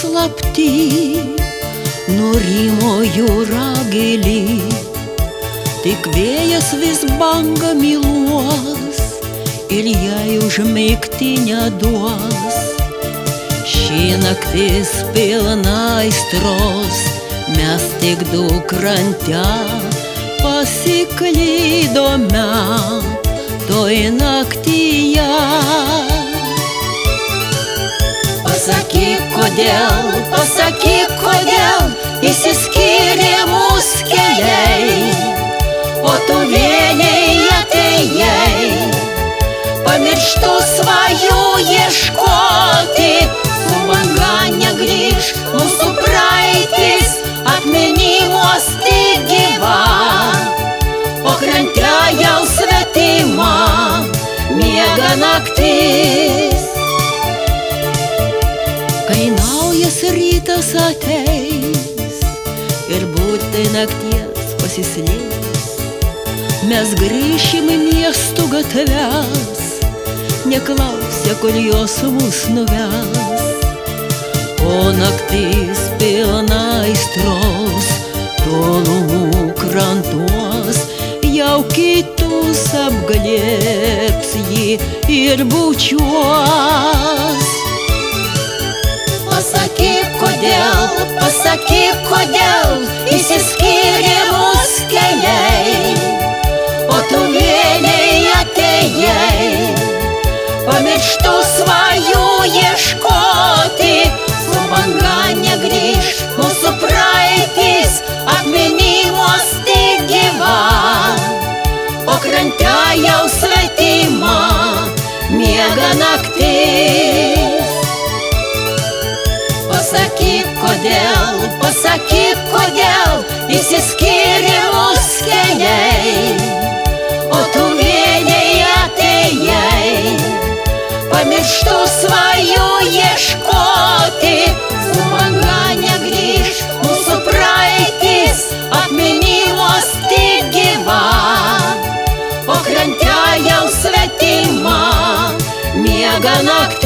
slapti, nurimo jūra gili, tik vėjas vis banga myluos ir jai užmigti neduos. Ši naktis pilna aistros, mes tik du krante pasiklydome toj naktyje. Pasakyk, kodėl išsiskyrė mūsų keliai, o tu vėliai atėjai pamirštų svajų ieškoti. Su banga negrįš mūsų praeitis, atminimuos tik gyva, o krante jau svetima miega naktis. Kai naujas rytas ateis ir būtai nakties pasislėps, mes grįšim į miestų gatves, neklausę, kur jos mus nuves. O naktis pilna aistros, tolumų krantuos, jau kitus apglėbs ji ir bučiuos. Pasakyk, kodėl išsiskyrė mūsų keliai, o tu vėliai atėjai pamirštų svajų ieškoti. Su banga negrįš mūsų praeitis, atminimuos tik gyva, o krante jau svetima miega naktis. Pasakyk, kodėl išsiskyrė mūsų keliai, o tu vėliai atėjai pamirštų svajų ieškoti. Su banga negrįš mūsų praeitis, atminimuos tik gyva, o krante jau svetima miega naktis.